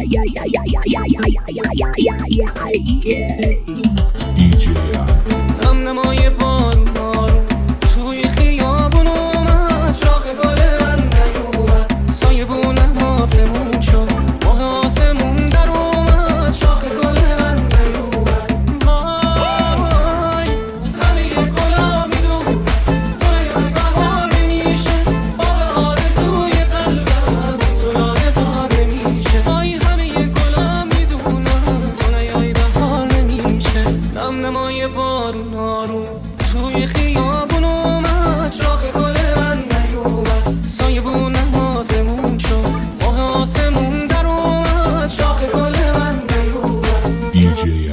DJ هم نمای بارون بارون توی خیابون اومد، شاخ گل من نیومد، سایه بونم آسمون شد، ماه آسمون در اومد، شاخ گل من نیومد. وای همه گلا میدون توی بهار نمیشه، باغ آرزوی قلبم تو زار نمیشه. وای همه گلا میدونم توی بهار نمیشه. هم نمای بارون آروم توی خیابون اومد، شاخ گل من نیومد، سایه بونم آسمون شد، ماه آسمون در اومد، شاخ گل من نیومد. DJ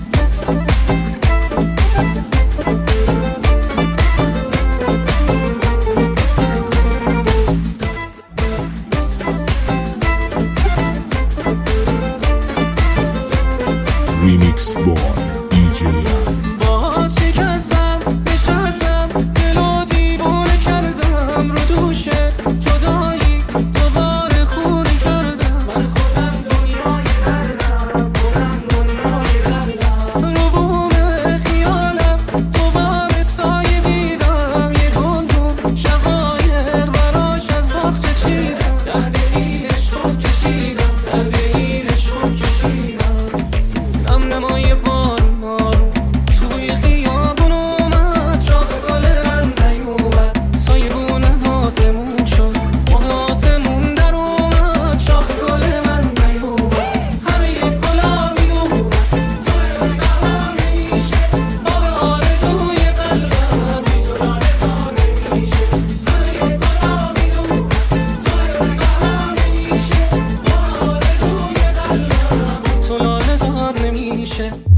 Remix Boy DJ باز شکستم نشستم، دل و دیوونه کردم رو دوشه جدایی، دوباره خونه کردم من خودم، دنیای دردم خودم، دنیای دردم رو بوم خیالم دوباره سایه دیدم، یه گلدون شقایر براش از باغچه چیدم، درد این عشق کشیدم، درد این عشق کشیدم. هم نمای بارون آروم توی خیابون اومد، شاخ گل من نیومد، سایه بونم آسمون شد، ماه آسمون در اومد، شاخ گل من نیومد. همه گلا میدونم توی بهار نمیشه، باغ آرزوی قلبم بی تو لاله‌زار نمیشه. همه گلا میدونم توی بهار نمیشه، باغ آرزوی قلبم تو لاله‌زار نمیشه.